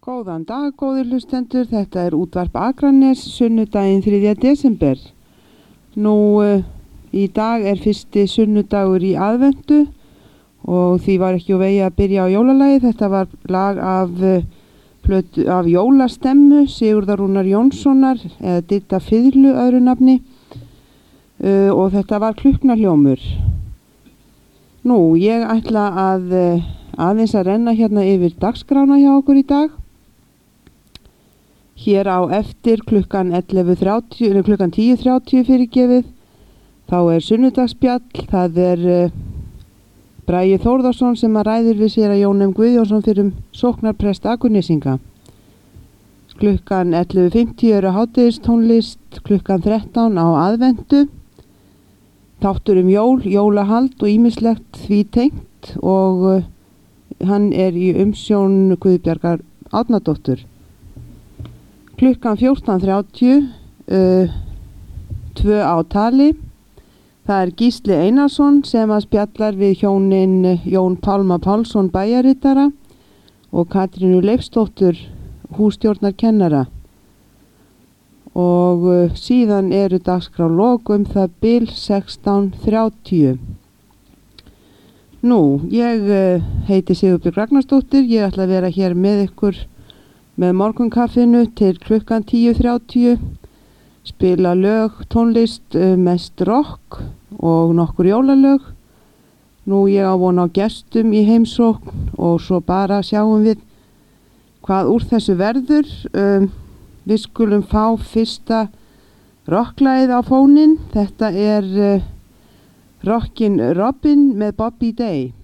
Góðan dag, góðir hlustendur. Þetta er útvarp Akranes, sunnudaginn 3. desember. Í dag er fyrsti sunnudagur í aðventu og því var ekki úr vegi að byrja á jólalagi. Þetta var lag af jólastemmu Sigurðar Rúnar Jónssonar eða Didda Fiðlu öðru nafni og þetta var Klukknarhljómur. Ég ætla aðeins að renna hérna yfir dagskrána hjá okkur í dag. Hér á eftir klukkan 10:30 fyrirgefið, þá er sunnudagsspjall. Það er Bragi Þórðarsson sem að ræðir við séra Jón M. Guðjónsson fyrir sóknarprest Akurnesinga. Klukkan 11:50 eru hádegistónlist, klukkan 13 á aðventu. Þáttur jól, jólahald og ýmislegt því tengt og hann er í umsjón Guðbjargar Árnadóttur. Klukkan 14:30, 2 á tali. Það er Gísli Einarsson sem að spjallar við hjónin Jón Pálma Pálsson bæjarritara og Katrínu Leifsdóttur hússtjórnarkennara. Og síðan eru dagskrárlok það bil 16:30. Ég heiti Sigurbjörg Ragnarsdóttir. Ég ætla að vera hér með ykkur með morgunkaffinu til klukkan 10:30. Spila lög, tónlist, mest rock og nokkur jólalög. Ég á von á gestum í heimsókn og svo bara sjáum við hvað úr þessu verður. Við skulum fá fyrsta rocklagið á fóninn. Þetta er Rockin' Robin með Bobby Day.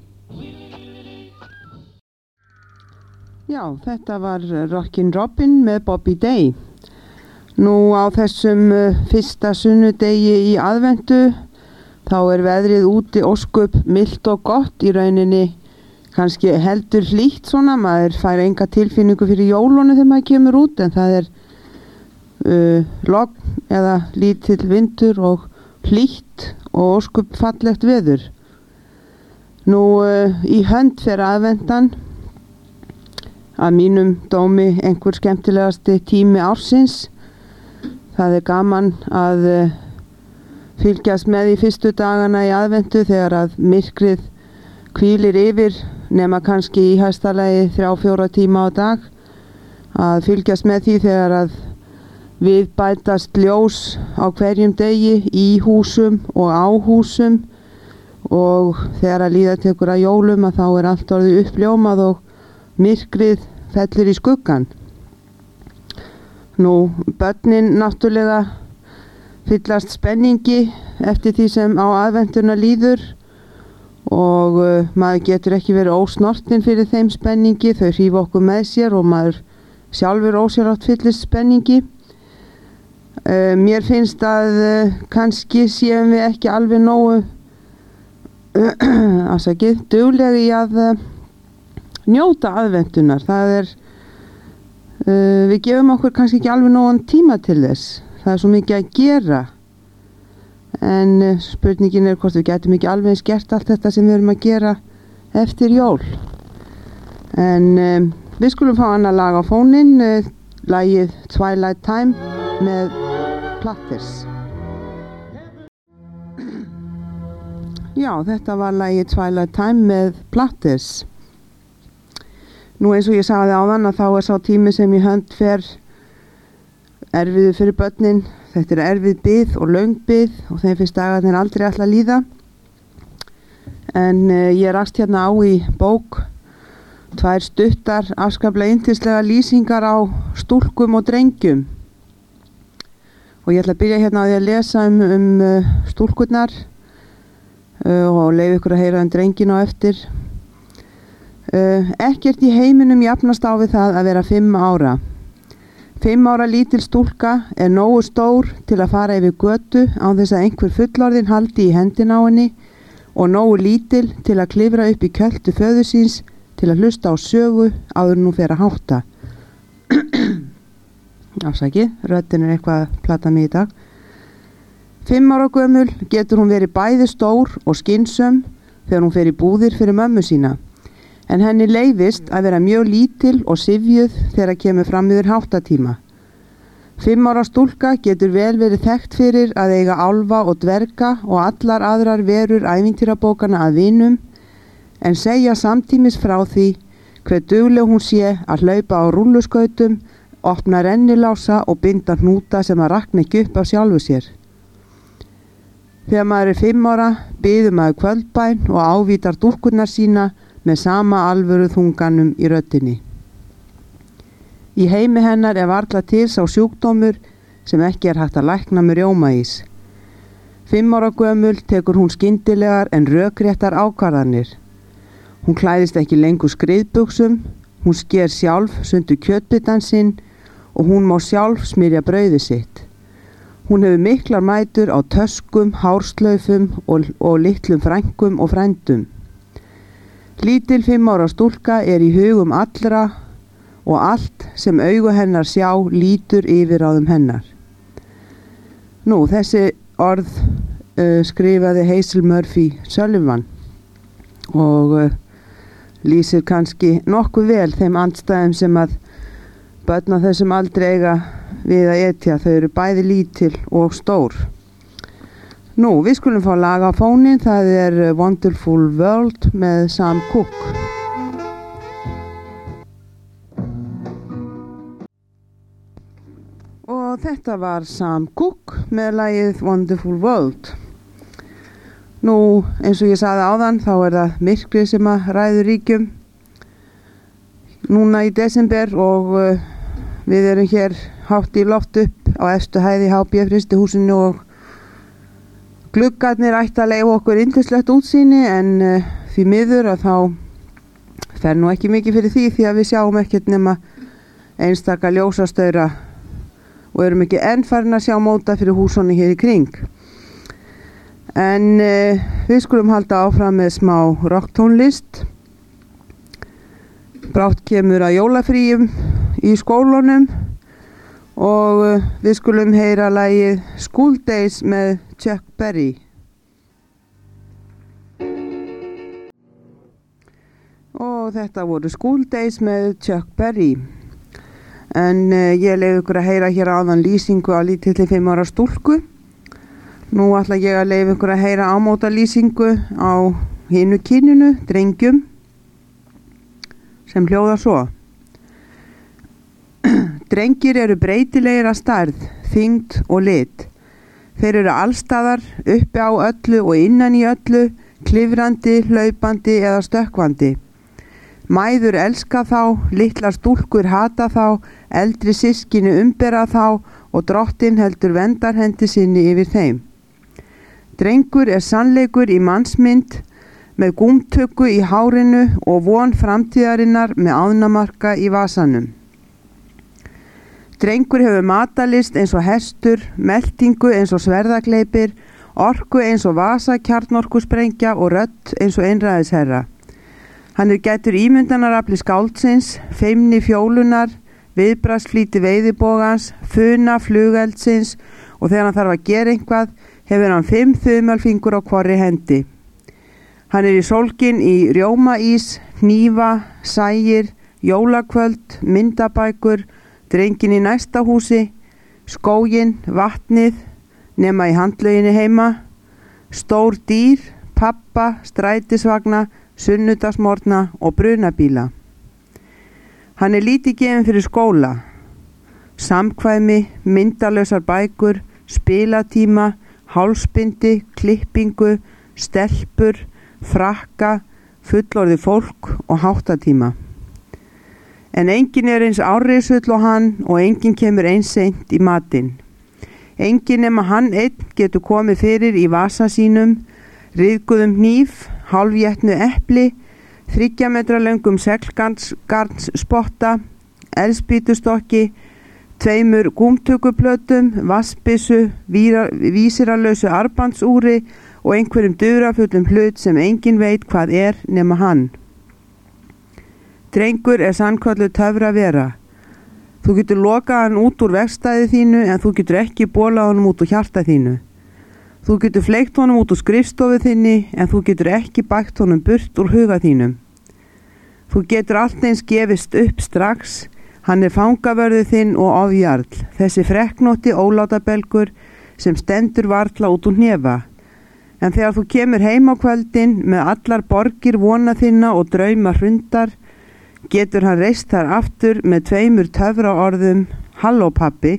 Já, þetta var Rockin' Robin með Bobby Day. Á þessum fyrsta sunnudegi í aðventu þá er veðrið úti ósköp milt og gott, í rauninni kannski heldur hlýtt svona, maður fær enga tilfinningu fyrir jólunum þegar maður kemur út, en það er logn eða lítill vindur og hlýtt og ósköp fallegt veður. Í hönd fer aðventan, að mínum dómi einhver skemmtilegasti tími ársins. Það er gaman að fylgjast með í fyrstu dagana í aðventu þegar að myrkrið hvílir yfir, nema kannski í hæsta lagi 3-4 tíma á dag, að fylgjast með því þegar að við bætast ljós á hverjum degi í húsum og á húsum, og þegar að líða tekur að jólum að þá er allt orðið uppljómað og myrkrið fellur í skuggan. Börnin náttúrulega fyllast spenningi eftir því sem á aðventuna líður og maður getur ekki verið ósnortinn fyrir þeim spenningi. Þau hrífa okkur með sér og maður sjálfur ósjálfrátt fyllist spenningi. Mér finnst að kannski séum við ekki alveg nógu duglega í að njóta aðventunar. Við gefum okkur kannski ekki alveg nógan tíma til þess. Það er svo mikið að gera. En spurningin er hvort við getum ekki alveg eins gert allt þetta sem við erum að gera eftir jól. En við skulum fá annað lag á fóninn, lagið Twilight Time með Platters. Já, þetta var lagið Twilight Time með Platters. Eins og ég sagði áðan að þá er sá tími sem í hönd fer erfiður fyrir börnin. Þetta er erfið bið og löng bið og þeim finnst dagarnir aldrei alltaf líða. En ég rakst hérna á í bók 2 stuttar, afskaplega yndislega lýsingar á stúlkum og drengjum. Og ég ætla að byrja hérna á því að lesa um stúlkurnar og leyfa ykkur að heyra drengin á eftir. Ekkert í heiminum jafnast á við það að vera 5 ára. 5 ára lítil stúlka er nógu stór til að fara yfir götu án þess að einhver fullorðinn haldi í hendina á henni og nógu lítil til að klifra upp í kjöltu föður síns til að hlusta á sögu áður en hún fer að hátta. Afsakið, röddin er eitthvað að plata mig í dag. 5 ára gömul getur hún verið bæði stór og skynsöm þegar hún fer í búðir fyrir mömmu sína. en henni leyfist að vera mjög lítil og syfjuð þegar kemur fram yfir háttatíma. 5 ára stúlka getur vel verið þekkt fyrir að eiga álfa og dverga og allar aðrar verur ævintýrabókana að vinum, en segja samtímis frá því hver dugleg hún sé að hlaupa á rúlluskautum, opna rennilása og binda hnúta sem að rakna ekki upp af sjálfu sér. Þegar maður er 5 ára biður maður kvöldbæn og ávítar dúkkurnar sína með sama alvöru þunganum í röddinni. Í heimi hennar er varla til sá sjúkdómur sem ekki er hægt að lækna með rjómaís. 5 ára gömul tekur hún skyndilegar en rökréttar ákvarðanir. Hún klæðist ekki lengur skriðbuxum, hún sker sjálf sundur kjötbitann sinn og hún má sjálf smyrja brauðið sitt. Hún hefur miklar mætur á töskum, hárslaufum og litlum frænkum og frændum. Lítil 5 ára stúlka er í hugum allra og allt sem augu hennar sjá lítur yfirráðum hennar. Nú, þessi orð skrifaði Hazel Murphy Sullivan og lýsir kannski nokkuð vel þeim andstæðum sem að börn á þessum aldri eiga við að etja. Þau eru bæði lítil og stór. Nú, við skulum fá lag á fóninn. Það er Wonderful World með Sam Cooke. Og þetta var Sam Cooke með lagið Wonderful World. Nú, eins og ég sagði áðan, þá er það myrkrið sem að ræður ríkjum núna í desember og við erum hér hátt í loft upp á efstu hæð í HB frystihúsinu og gluggarnir ætti að leyfa okkur yndislegt útsýni, en því miður að þá fer nú ekki mikið fyrir því að við sjáum ekkert nema einstaka ljósastaura og erum ekki enn farin að sjá móta fyrir húsonni hér í kring. En við skulum halda áfram með smá rocktónlist. Brátt kemur að jólafríum í skólunum og við skulum heyra lagið School Days með Chuck Berry. Og þetta voru School Days með Chuck Berry. En ég leyfi ykkur að heyra hér áðan lýsingu á lítilli 5 ára stúlku. Nú ætla ég að leyfi ykkur að heyra ámóta lýsingu á hinu kyninu, drengjum, sem hljóðar svo. Drengir eru breytilegir að stærð, þyngd og lit. Þeir eru allstaðar, uppi á öllu og innan í öllu, klifrandi, hlaupandi eða stökkvandi. Mæður elska þá, litlar stúlkur hata þá, eldri systkini umbera þá og drottinn heldur verndarhendi sinni yfir þeim. Drengur er sannleikur í mannsmynd með gúmtöku í hárinu og von framtíðarinnar með ánamaðka í vasanum. Drengur hefur matalist eins og hestur, meltingu eins og sverðagleipir, orku eins og vasakjarnorkusprengja og rödd eins og einræðisherra. Hann er gætur ímyndanarafli skáldsins, feimni fjólunar, viðbragðsflýti veiðibogans, funa flugeldsins og þegar hann þarf að gera eitthvað hefur hann 5 þumalfingur á hvorri hendi. Hann er í sólgin í rjómaís, hnífa, sægir, jólakvöld, myndabækur, drengin í næsta húsi, skógin, vatnið, nema í handlauginni heima, stór dýr, pappa, strætisvagna, sunnudagsmorgna og brunabíla. Hann er lítið gefinn fyrir skóla, samkvæmi, myndalausar bækur, spilatíma, hálsbindi, klippingu, stelpur, frakka, fullorðið fólk og háttatíma. En enginn er eins árrisull og hann og enginn kemur eins seint í matinn. Enginn nema hann einn getur komið fyrir í vasa sínum, ryðguðum hníf, hálfjetnu epli, 3 metra löngum seglgarnsspotta, elspýtustokki, 2 gúmtökuplötum, vassbyssu, vísiralausu armbandsúri og einhverjum durafullum hlut sem enginn veit hvað er nema hann. Drengur er sannkölluð töfravera. Þú getur lokað hann út úr verkstæði þínu en þú getur ekki bolað honum út úr hjarta þínu. Þú getur fleygt honum út úr skrifstofu þinni en þú getur ekki bægt honum burt úr huga þínum. Þú getur allt eins gefist upp strax, hann fangavörðu þinn og ofjarl, þessi frekknótti ólátabelgur sem stendur varla út úr hnefa. En þegar þú kemur heim á kvöldin með allar borgir vona þinna og drauma hrundar, getur hann reist þar aftur með 2 töfraorðum, halló pabbi.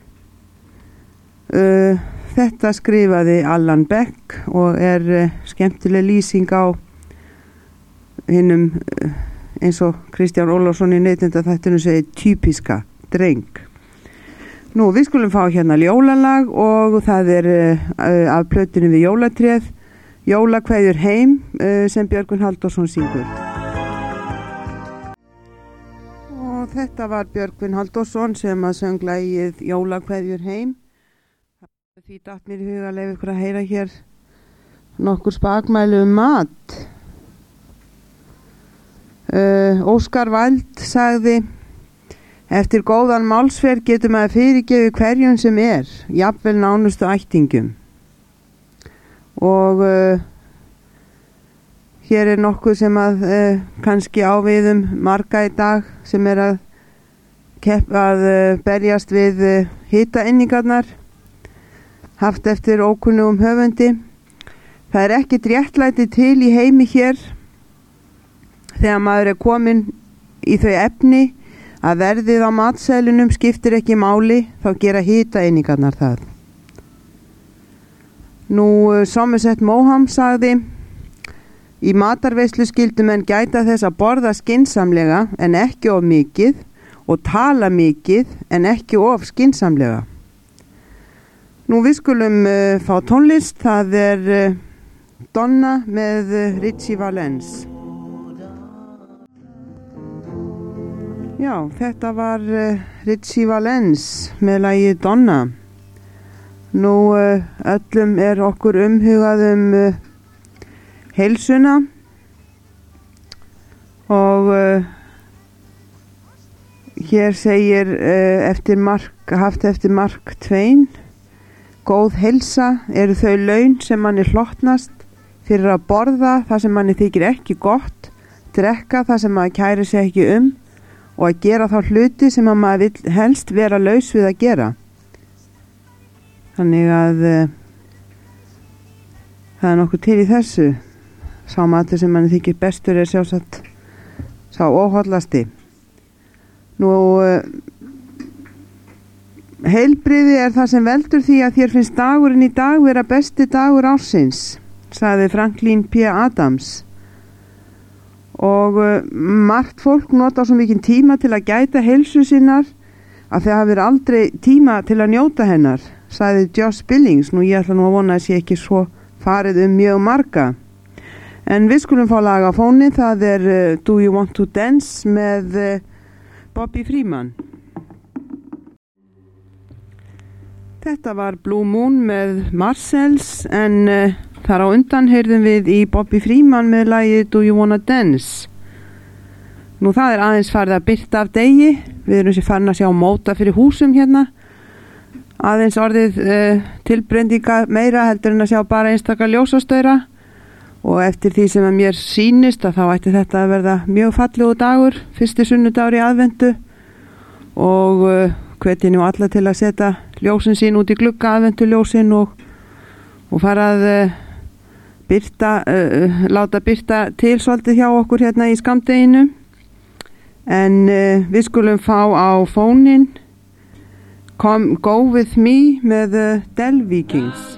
Þetta skrifaði Allan Beck og skemmtileg lýsing á hinnum, eins og Kristján Ólafsson í Neytendaþættinum segir, typiska dreng. Nú, við skulum fá hérna jólalag og það af plötunni við jólatréð, Jólakveðjur heim, sem Björgvin Halldórsson syngur. Og þetta var Björgvin Halldórsson sem að söng lagið Jólakveðjur heim. Því datt mér í huga að leyfa ykkur að heyra hér nokkur spakmæli mat. Óskar Wilde sagði: eftir góðan málsferð getur maður fyrirgefi hverjum sem jafnvel nánustu ættingum. Og hér nokkuð sem að kannski á við marga í dag sem að berjast við hitaeiningarnar, haft eftir ókunnugum höfundi. Það ekkert réttlæti til í heimi hér þegar maður kominn í þau efni að verðið á matseðlinum skiptir ekki máli, þá gera hitaeiningarnar það. Nú, Somerset Maugham sagði: í matarveislu skyldu menn gæta þess að borða skynsamlega en ekki of mikið og tala mikið en ekki of skynsamlega. Nú, við skulum fá tónlist. Það Donna með Ritchie Valens. Já, þetta var Ritchie Valens með lagið Donna. Nú, öllum okkur umhugað heilsuna og hér segir haft eftir Mark Twain: góð heilsa eru þau laun sem manni hlotnast fyrir að borða það sem manni þykir ekki gott, drekka það sem maður kærir sig ekki og að gera þá hluti sem að maður vill helst vera laus við að gera. Þannig að það nokkuð til í þessu. Sá matur sem manni þykir bestur sjálfsagt sá óhollasti. Nú, heilbrigði það sem veldur því að þér finnst dagurinn í dag vera besti dagur ársins, sagði Franklin P. Adams. Og margt fólk nota svo mikinn tíma til að gæta heilsu sinnar að það hafi aldrei tíma til að njóta hennar, sagði Josh Billings. Nú, ég ætla nú að vona að sé ekki svo farið mjög marga. En við skulum fá lag á fóninn. Það Do You Want to Dance með Bobby Freeman. Þetta var Blue Moon með Marcells, en þar á undan heyrðum við í Bobby Freeman með lagið Do You Wanna Dance. Nú, það aðeins farið að birta af degi. Við erum sér farin að sjá móta fyrir húsum hérna. Aðeins orðið tilbreytinga meira heldur en að sjá bara einstaka ljósastaura. Og eftir því sem að mér sýnist að þá ætti þetta að verða mjög fallegu dagur, fyrsti sunnudagur í aðventu. Og hveti nú alla til að setja ljósin sín út í glugga, aðventuljósin, og fara að láta birta til svolítið hjá okkur hérna í skammdeginu. En við skulum fá á fóninn Go With Me með Del Vikings.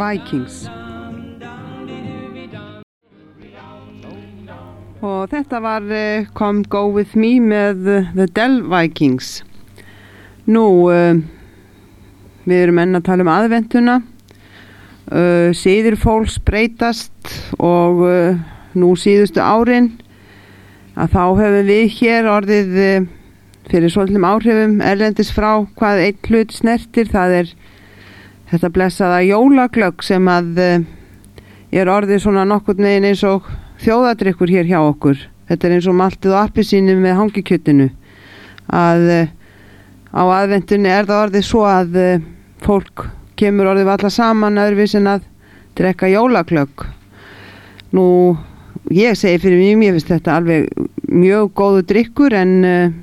Og þetta var Come Go With Me með The Del Vikings. Nú, við erum enn að tala aðventuna. Siðir fólks breytast og nú síðustu árin að þá höfum við hér orðið fyrir svolítum áhrifum erlendis frá hvað einn hlut snertir. Það þetta blessaða jólaglögg sem að orðið svona nokkurn veginn eins og þjóðadrykkur hér hjá okkur. Þetta eins og maltið og appelsínu með hangikjötinu. Að á aðventunni það orðið svo að fólk kemur orðið alla saman öðruvís en að drekka jólaglögg. Nú, ég segi fyrir mig, ég finnst þetta alveg mjög góðu drykkur en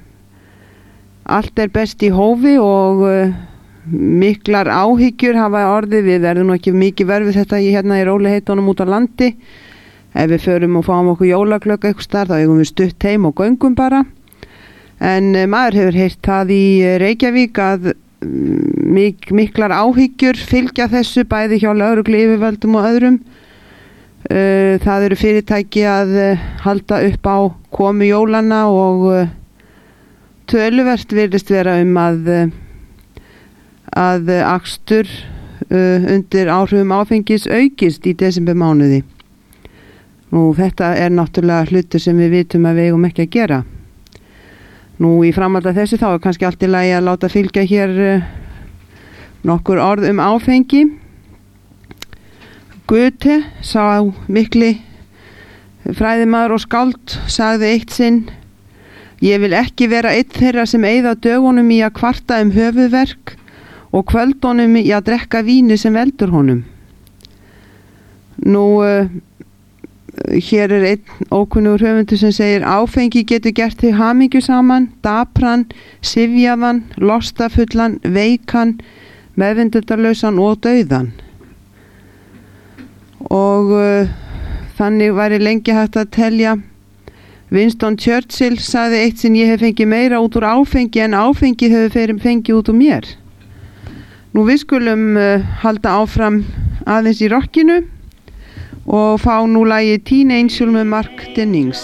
allt best í hófi og miklar áhyggjur hafa orðið. Við verðum nú ekki mikið verfið þetta hérna í rólegheitunum út á landi. Ef við förum og fáum okkur jólaklökk eitthvað starf, þá eigum við stutt heim og göngum bara. En maður hefur heyrt það í Reykjavík að miklar áhyggjur fylgja þessu bæði hjá lögreglu yfirvöldum og öðrum. Það eru fyrirtæki að halda upp á komu jólana og töluvert virðist vera að akstur undir áhrifum áfengis aukist í desembermánuði. Nú þetta náttúrulega hlutur sem við vitum að við eigum ekki að gera. Nú í framhaldi af þessu þá kannski allt í lagi að láta fylgja hér nokkur orð áfengi. Goethe, sá mikli fræðimaður og skáld, sagði eitt sinn: ég vil ekki vera einn þeirra sem eyða dögunum í að kvarta höfuðverk og kvöldunum í að drekka víni sem veldur honum. Nú, hér einn ókunnugur höfundur sem segir: áfengi getur gert þig hamingjusaman, dapran, syfjaðan, lostafullan, veikan, meðvitundarlausan og dauðan. Og þannig væri lengi hægt að telja. Winston Churchill sagði eitt sinn: ég hef fengið meira út úr áfengi en áfengi hefur fengið út úr mér. Nú við skulum halda áfram aðeins í rockinu og fá nú lagið Teen Angel með Mark Dennings.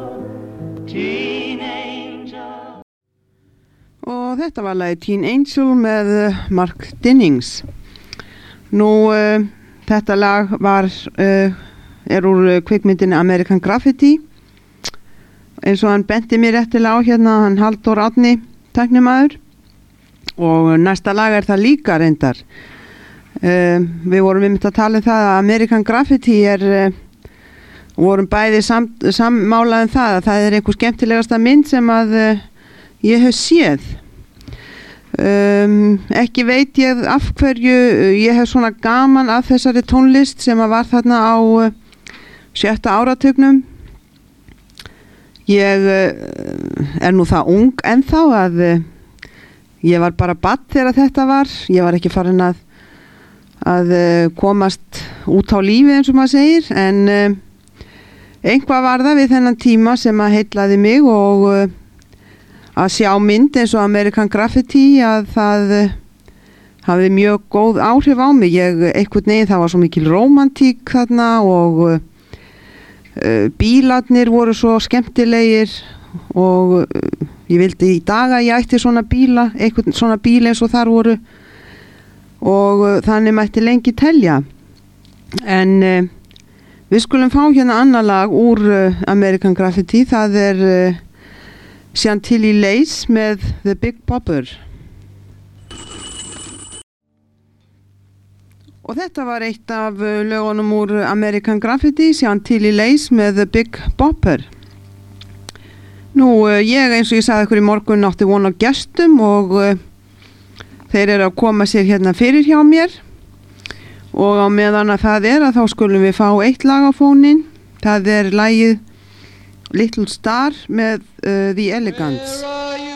Og þetta var lagið Teen Angel með Mark Dennings. Nú þetta lag úr kvikmyndinni American Graffiti. Eins og hann benti mér réttilega á hérna, hann Halldór Árni, tæknimaður. Og næsta lag það líka reyndar. Við vorum einmitt að tala það að American Graffiti vorum bæði sammálaðum það að það einhver skemmtilegasta mynd sem að ég hef séð. Ekki veit ég af hverju ég hef svona gaman af þessari tónlist sem að var þarna á 7. áratugnum. Ég nú það ung ennþá að ég var bara barn þegar þetta var. Ég var ekki farin að komast út á lífið eins og maður segir, en einhvað var það við þennan tíma sem að heillaði mig og að sjá mynd eins og American Graffiti að það hafði mjög góð áhrif á mig. Einhvern veginn það var svo mikil rómantík þarna og bílarnir voru svo skemmtilegir og ég vildi í dag að ég ætti svona bíla, einhvern svona bíl eins og þar voru og þannig mætti lengi telja. En við skulum fá hérna annar lag úr American Graffiti. Það Chantilly Lace með The Big Bopper. Og þetta var eitt af lögunum úr American Graffiti, Chantilly Lace með The Big Bopper. Nú, ég eins og ég sagði ykkur í morgun átti von á gestum og þeir að koma sér hérna fyrir hjá mér og á meðan að það að þá skulum við fá eitt lag á fóninn. Það lagið Little Star með The Elegants.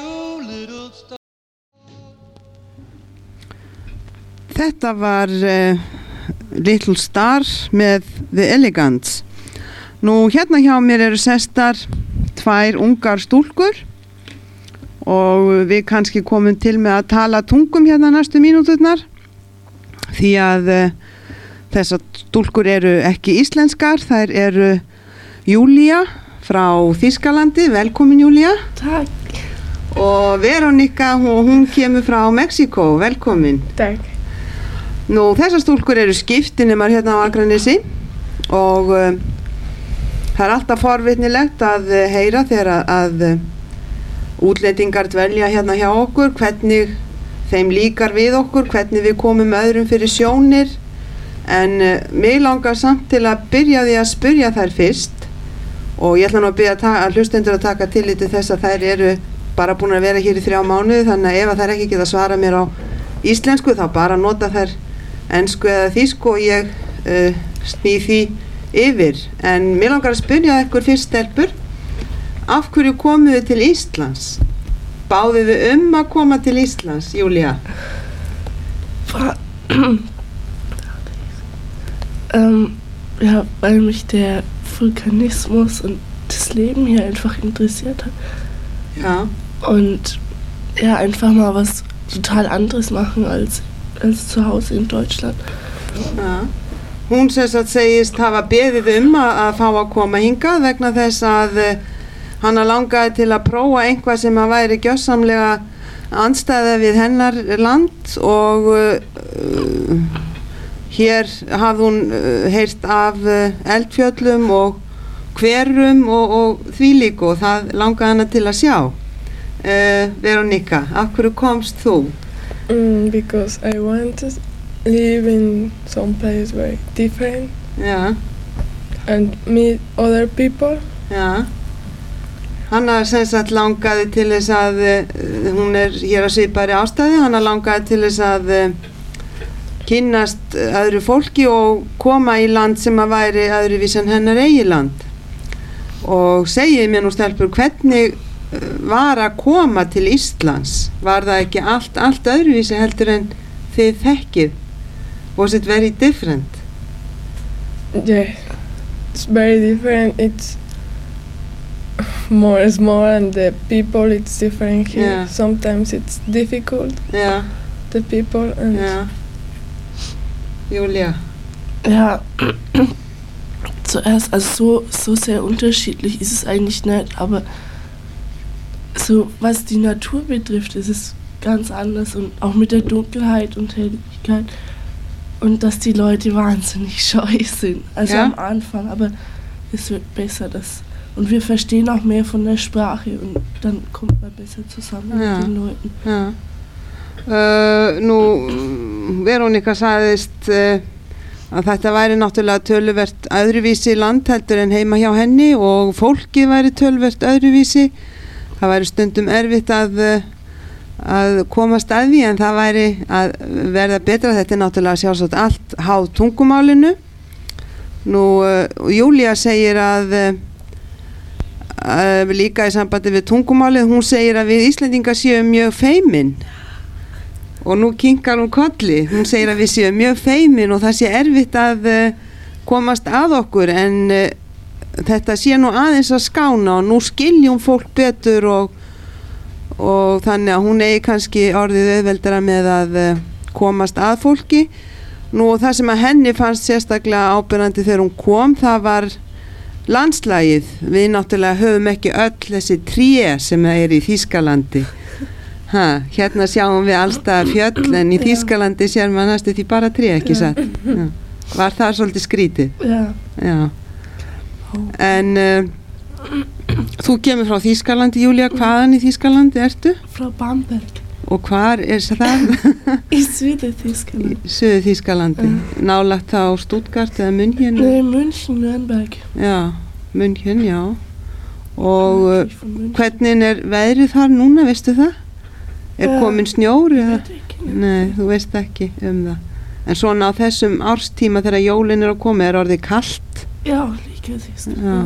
Þetta var Little Star með The Elegants. Nú hérna hjá mér eru sestar 2 ungar stúlkur og við kannski komum til með að tala tungum hérna næstu mínúturnar því að þessar stúlkur eru ekki íslenskar. Þær eru Júlía frá Þýskalandi. Velkomin Júlía. Takk. Og Veronika, hún kemur frá Mexíkó. Velkomin. Takk. Nú þessar stúlkur eru skiptinemar hérna á Akranesi og það alltaf forvitnilegt að heyra þegar að útlendingar dvelja hérna hjá okkur, hvernig þeim líkar við okkur, hvernig við komum öðrum fyrir sjónir. En mig langar samt til að byrja því að spyrja þær fyrst og ég ætla nú að byrja að hlustendur að taka tillit til þess að þær eru bara búin að vera hér í 3 mánuði, þannig að ef að þær ekki geta svara mér á íslensku þá bara nota þær ensku eða þýsku og ég snýð því yfir. En mér langar að spyrja ykkur fyrst, stelpur, af hverju komuð þið til Íslands? Báðuð þið að koma til Íslands, Júlía? Ja, weil mich der Vulkanismus und das Leben hier einfach interessiert hat. Ja. Und ja, einfach mal was total anderes machen als zu Hause in Deutschland. Ja. Hún sem sagt segist hafa beðið að fá að koma hingað vegna þess að hana langaði til að prófa eitthvað sem að væri gjörsamlega andstæða við hennar land og hér hafði hún heyrt af eldfjöllum og hverum og þvílíku og það langaði hana til að sjá. Veronika, af hverju komst þú? Because I want to live in some place very different. Yeah. And meet other people. Já. Hanna sem sagt langaði til þess að hún hér að svipaðri ástæði, hanna langaði til þess að kynnast öðru fólki og koma í land sem að væri öðruvísi en hennar eigi land. Og segið mér nú stelpur, hvernig var að koma til Íslands? Var það ekki allt öðruvísi heldur en þið þekkið? Was it very different? Yeah, it's very different. It's more small and the people it's different here. Yeah. Sometimes it's difficult. Yeah. The people and Ja. Julia. Ja, zuerst, also so sehr unterschiedlich ist es eigentlich nicht, aber so was die Natur betrifft, ist es ganz anders und auch mit der Dunkelheit und Helligkeit und dass die Leute wahnsinnig scheu sind, also Ja? am Anfang, aber es wird besser, und wir verstehen auch mehr von der Sprache und dann kommt man besser zusammen Ja. mit den Leuten. Ja. Nú, Veronika sagðist að þetta væri náttúrulega töluvert öðruvísi land heldur en heima hjá henni og fólkið væri töluvert öðruvísi. Það væri stundum erfitt að komast að því en það væri að verða betra. Þetta náttúrulega sjálfsagt allt háð tungumálinu. Nú, Júlía segir að líka í sambandi við tungumálið, hún segir að við Íslendingar séum mjög feimin og nú kinkar hún kolli. Hún segir að við séum mjög feimin og það sé erfitt að komast að okkur en þetta sé nú aðeins að skána og nú skiljum fólk betur og þannig að hún eigi kannski orðið auðveldara með að komast að fólki. Nú það sem að henni fannst sérstaklega ábyrgandi þegar hún kom, það var landslagið. Við náttúrulega höfum ekki öll þessi tré sem það í Þýskalandi. Hérna sjáum við allstað fjöll en í Þýskalandi sér maður næstu því bara tré, ekki satt? Já. Var það svolítið skrítið? Ja. Já. En þú kemur frá Þýskalandi, Júlía, hvaðan í Þýskalandi ertu? Frá Bamberg. Og hvar það? Í Suður-Þýskalandi. Suður-Þýskalandi. Nálægt þá Stuttgart eða München? Nei, München, Nürnberg. Já, München, já. Og hvernig veðrið þar núna, veistu það? Komin snjór eða? Nei, þú veist ekki það. En svona á þessum árstíma þegar jólin að koma orðið kalt? Já, líka því. Já.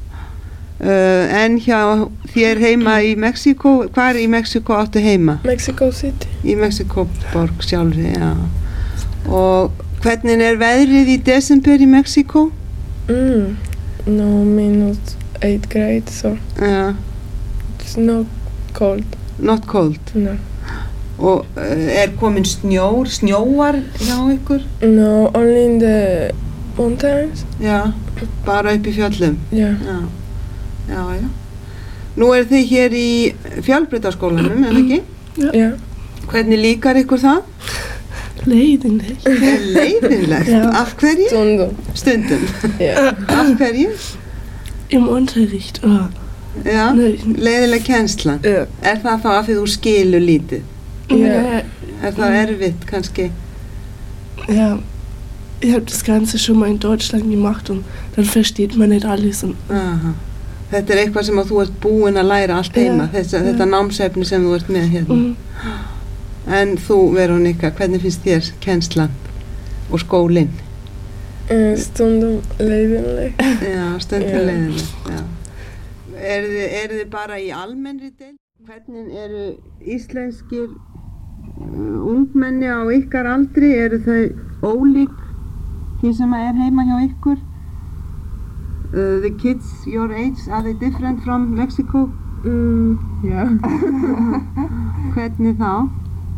En hjá þér heima í Mexíkó, hvar í Mexíkó áttu heima? Mexico City. Í Mexíkóborg sjálfri, já. Og hvernig veðrið í desember í Mexíkó? No, -8 grade, so it's not cold. Not cold? No. Og komin snjóar hjá ykkur? No, only in the mountains. Já, bara upp í fjöllum? Yeah. Já. Nú þið hér í Fjölbrautaskólanum, ekki? Já. Hvernig líkar ykkur það? Leiðinlegt. Leiðinlegt? Já. Af hverju? Stundum. Já. Af hverju? Im Unterricht. Já, leiðileg kennsla. Ja. Það þá af því þú skilur lítið? Ja. Það erfitt kannski? Ja, ich habe das Ganze schon mal in Deutschland gemacht und dann versteht man nicht alles. Aha. Þetta eitthvað sem að þú ert búin að læra allt heima, þetta námsefni sem þú ert með hérna. En þú, Veronika, hvernig finnst þér kennslan og skólinn? Stundum leiðinleg. Já, stundum leiðinleg, já. Eru þið bara í almennri deild? Hvernig eru íslenskir ungmenni á ykkar aldri, eru þau ólík því sem heima hjá ykkur? The kids your age, are they different from Mexico? Yeah. Hvernig þá?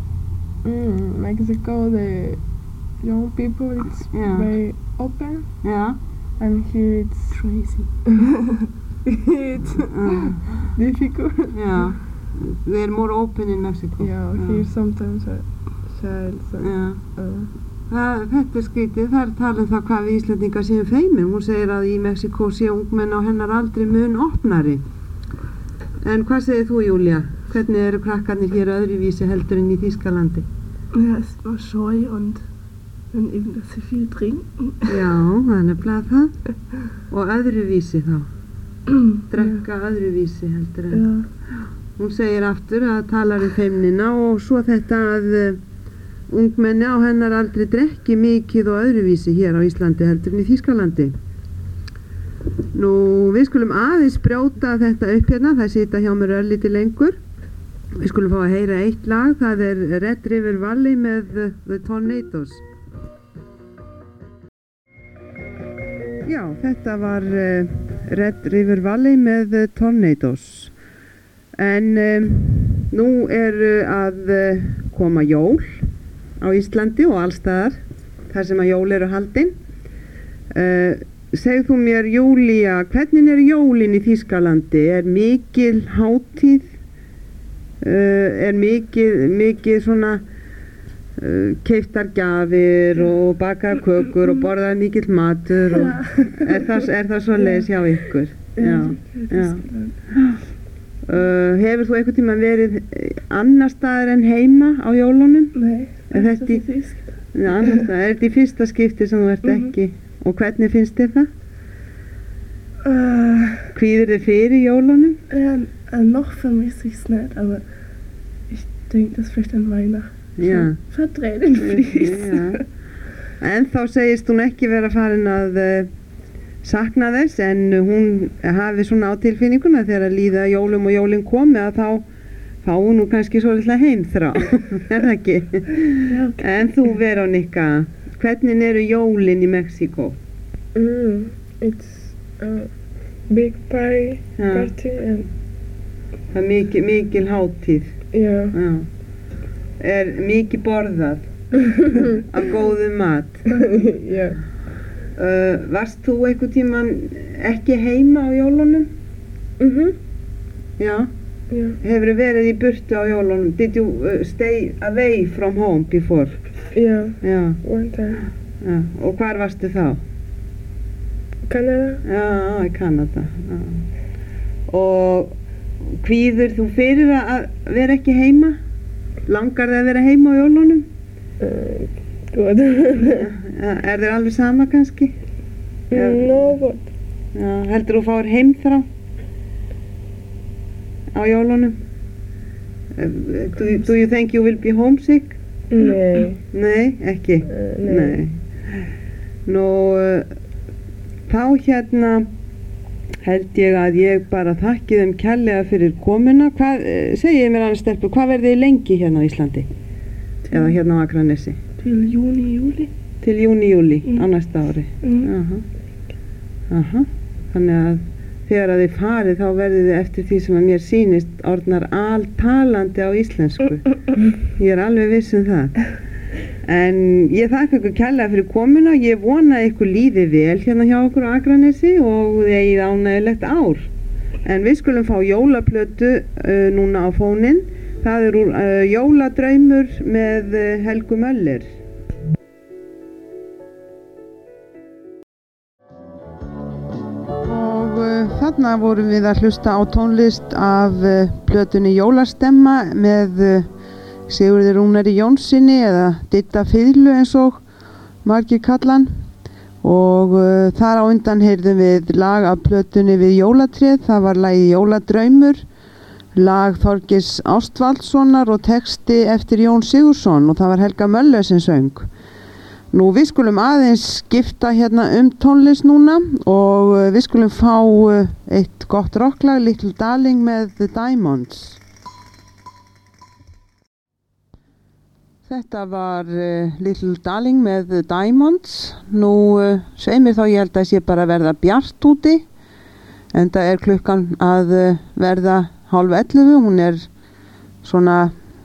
Mexico, the young people, it's very open. Yeah. And here it's crazy. It's difficult. Yeah. They're more open in Mexico. Yeah, here sometimes are shy. Þetta skrítið, þar talað það hvað við Íslendingar séum feimin. Hún segir að í Mexíkó sé ungmenn á hennar aldri mun opnari. En hvað segir þú, Júlía? Hvernig eru krakkarnir hér öðruvísi heldur en í Þýskalandi? Ja, ist nur scheu und dann eben, dass sie viel trinken. Já, það er nefnilega það. Og öðruvísi þá? Drekka öðruvísi heldur en? Já. Hún segir aftur að talar feimnina og svo þetta að ungmenni á hennar aldrei drekki mikið og öðruvísi hér á Íslandi heldur en í Þýskalandi. Nú, við skulum aðeins brjóta þetta upp hérna, það sita hjá mér örlítið lengur. Við skulum fá að heyra eitt lag, það Red River Valley með The Tornadoes. Já, þetta var Red River Valley með The Tornadoes. En nú eru að koma jól á Íslandi og allstaðar þar sem að jól eru haldin. Segð þú mér, Júlía, hvernig eru jólin í Þýskalandi? Er mikil hátíð? Er mikið svona keyptar gjafir og bakar kökur og borðar mikill matur og er það svoleiðis hjá ykkur? Já. Hefur þú einhvern tímann verið annar staðar en heima á jólunum? Nei, þetta í fyrsta. Já, annar staðar. Er þetta í fyrsta skipti sem þú ert ekki? Og hvernig finnst þér það? Kvíðir þið fyrir jólunum? Noch vermisse ich es nicht, aber ich denke, dass vielleicht an Weihnachten Vertränen fließt. En þá segist hún ekki vera farin að sakna þess, en hún hafi svona á tilfinninguna þegar að líða jólum og jólin komi að þá hún nú kannski svolítið heimþrá, er það ekki? Já, okay. En þú, Veronika, hvernig eru jólin í Mexíkó? It's a big party and það er mikil hátíð. Já. Er mikið borðað af góðum mat? Já. Varst þú einhvern tímann ekki heima á jólunum? Já. Hefurðu verið í burtu á jólunum? Did you stay away from home before? Já. One time. Já. Og hvar varstu þá? Kanada. Já, í Kanada. Já. Og kvíðir þú fyrir að vera ekki heima? Langar þið að vera heima á jólunum? Good. Er þér alveg sama kannski? No, but... Heldur þú fáir heimþrá á jólunum? Do you think you will be homesick? Nei. Nei, ekki? Nei. Nú, þá hérna held ég að ég bara þakki þeim kærlega fyrir komuna. Segið mér annars stelpur, hvað verðið þið lengi hérna á Íslandi? Eða hérna á Akranesi? Til júni, júli á næsta ári. Þannig að þegar að þið farið þá verðið þið eftir því sem að mér sýnist orðnar altalandi á íslensku. Ég er alveg viss um það. En ég þakka ykkur kærlega fyrir komuna. Ég vona að ykkur líði vel hérna hjá okkur á Akranesi og þið eigið ánægjulegt ár. En við skulum fá jólaplötu núna á fóninn. Það úr Jóladraumur með Helgu Möller. Og þarna vorum við að hlusta á tónlist af plötunni Jólastemma með Sigurði Rúnari Jónssoni eða Didda Fiðlu eins og margir kallan. Og þar á undan heyrðum við lag af plötunni við jólatréð. Það var lagið Jóladraumur, lag Þorgeirs Ástvaldssonar og texti eftir Jón Sigurðsson og það var Helga Möller sem söng. Nú við skulum aðeins skipta hérna tónlist núna og við skulum fá eitt gott rocklag, Little Darling með The Diamonds. Þetta var Little Darling með The Diamonds. Nú segir mér þá, ég held að sé bara að verða bjart úti, enda klukkan að verða 10:30, hún svona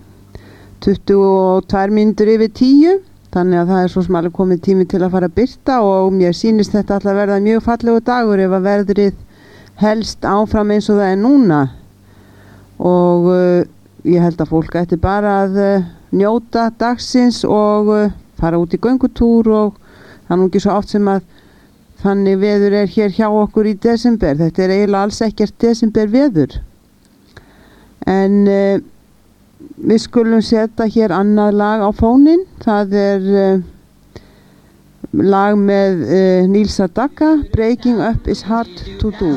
22 mínútur yfir 10, þannig að það svo sem alveg komið tími til að fara að birta og mér sýnist þetta alltaf verða mjög fallegu dagur ef að veðrið helst áfram eins og það núna og ég held að fólk ætti bara að njóta dagsins og fara út í göngutúr og það nú ekki svo oft sem að þannig veður hér hjá okkur í desember. Þetta eiginlega alls ekkert desember veður. En við skulum setja hér annað lag á fóninn. Það lag með Neil Sedaka, Breaking Up is Hard to Do.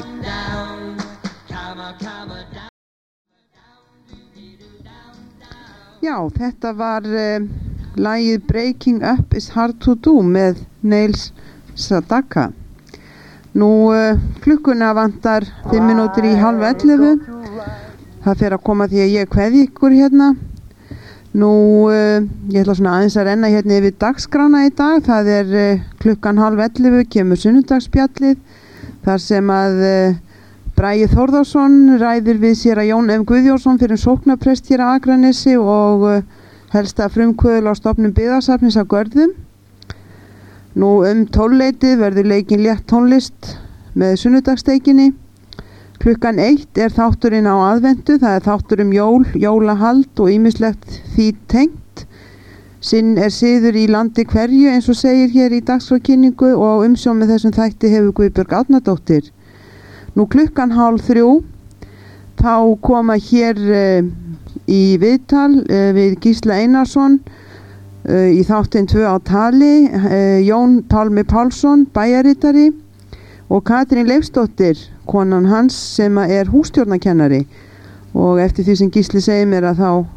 Já, þetta var lagið Breaking Up is Hard to Do með Neil Sedaka. Nú klukkuna vantar 5 mínútur í 10:30. Það fer að koma því að ég kveði ykkur hérna. Nú ég ætla svona aðeins að renna hérna yfir dagskrána í dag. Það klukkan 10:30 kemur sunnudagsspjallið þar sem að Bragi Þórðarsson ræðir við sér að Jón M. Guðjónsson fyrir sóknarprest hér á Akranesi og helsta frumkvöðul á stofnun byggðasafnis á Görðum. Nú 12-leytið verður leikinn létt tónlist með sunnudagssteikinni. Klukkan 1 þátturinn á aðventu, það þáttur jól, jólahald og ýmislegt því tengt. Sinn siður í landi hverju eins og segir hér í dagskrárkynningu og umsjón með þessum þætti hefur Guðbjörg Árnadóttir. Nú klukkan 2:30 þá koma hér í viðtal við Gísla Einarsson í þáttinn 2 á tali, Jón Pálmi Pálsson, bæjarritari og Katrín Leifsdóttir, konan hans sem hússtjórnarkennari og eftir því sem Gísli segir mér að þá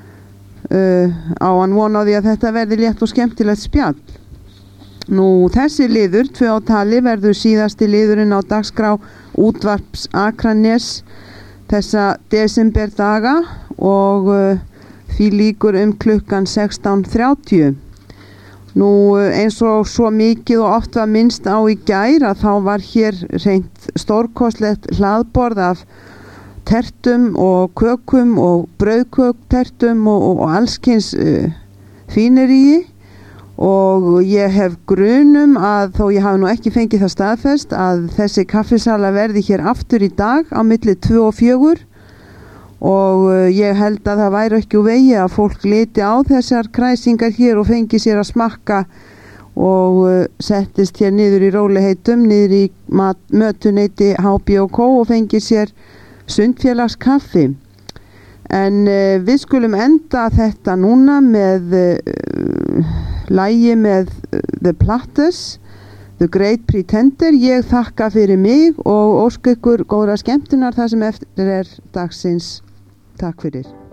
á hann von á því að þetta verði létt og skemmtilegt spjall. Nú þessi liður, 2 á tali, verður síðasti liðurinn á dagskrá útvarps Akranes þessa desemberdaga og því lýkur klukkan 16:30. Nú eins og svo mikið og oft var minnst á í gær að þá var hér hreint stórkostlegt hlaðborð af tertum og kökum og brauðköktertum og allskyns fíneríi og ég hef grunum að þó ég hafi nú ekki fengið það staðfest að þessi kaffisala verði hér aftur í dag á milli 2 og 4 og ég held að það væri ekki úr vegi að fólk liti á þessar kræsingar hér og fengi sér að smakka og settist hér niður í róliheitum, niður í mötuneyti HB&K og fengi sér sundfélagskaffi. En við skulum enda þetta núna með lagi með The Platters, The Great Pretender. Ég þakka fyrir mig og óska ykkur góðra skemmtunar þar sem eftir dagsins. Takk fyrir.